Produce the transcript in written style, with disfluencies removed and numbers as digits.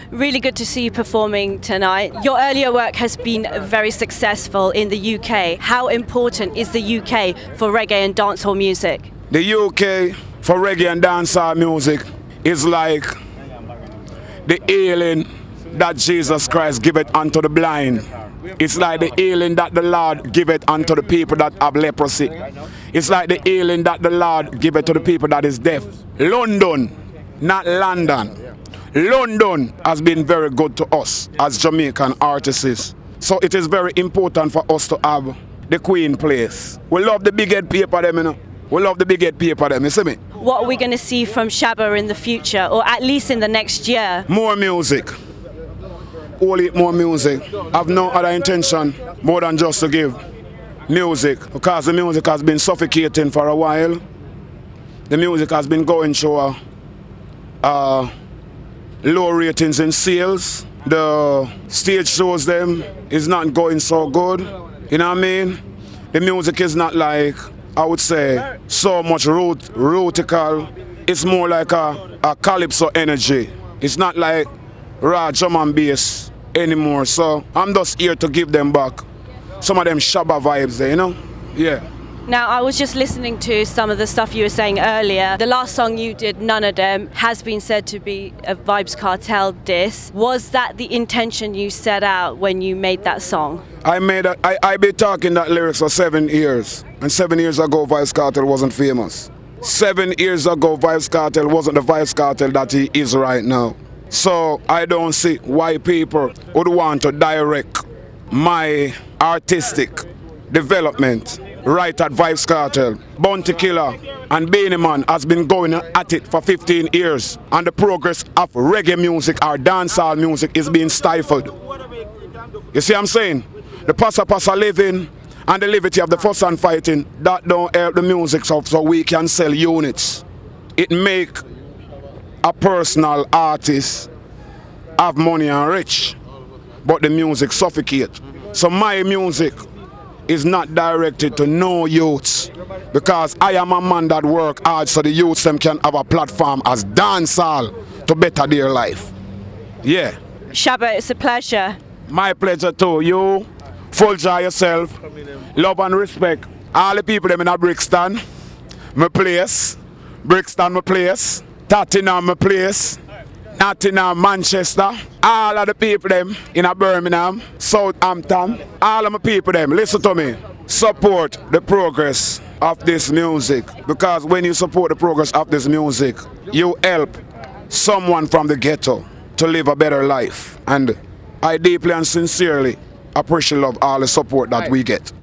Really good to see you performing tonight. Your earlier work has been very successful in the UK. How important is the UK for reggae and dancehall music? The UK for reggae and dancehall music is like the healing that Jesus Christ giveth unto the blind. It's like the healing that the Lord giveth unto the people that have leprosy. It's like the healing that the Lord giveth to the people that is deaf. London, not London. London has been very good to us as Jamaican artists. So it is very important for us to have the Queen place. We love the big head paper them, you know. We love the big head paper them, you see me? What are we going to see from Shabba in the future, or at least in the next year? More music. Only more music. I have no other intention more than just to give music, because the music has been suffocating for a while. The music has been going through low ratings in sales. The stage shows them is not going so good. You know what I mean? The music is not like, I would say, so much rootical. It's more like a calypso energy. It's not like raw drum and bass anymore. So I'm just here to give them back some of them Shabba vibes there, you know? Yeah. Now, I was just listening to some of the stuff you were saying earlier. The last song you did, None of Them, has been said to be a Vybz Kartel diss. Was that the intention you set out when you made that song? I've been talking that lyrics for 7 years. And 7 years ago, Vybz Kartel wasn't famous. 7 years ago, Vybz Kartel wasn't the Vybz Kartel that he is right now. So I don't see why people would want to direct my artistic development right at Vybz Kartel. Bounty Killer and Beenie Man has been going at it for 15 years, and the progress of reggae music or dancehall music is being stifled. You see what I'm saying? The passa living and the liberty of the fuss and fighting, that don't help the music so we can sell units. It make a personal artist have money and rich, but the music suffocate. So my music is not directed to no youths, because I am a man that work hard so the youths them can have a platform as dancehall to better their life. Yeah. Shabba, it's a pleasure. My pleasure too. You full joy yourself, love and respect all the people them in a Brixton, my place, Brixton my place, Tottenham my place, Nottingham, Manchester, all of the people them in a Birmingham, Southampton, all of my people them, listen to me, support the progress of this music, because when you support the progress of this music, you help someone from the ghetto to live a better life. And I deeply and sincerely appreciate all the support that we get.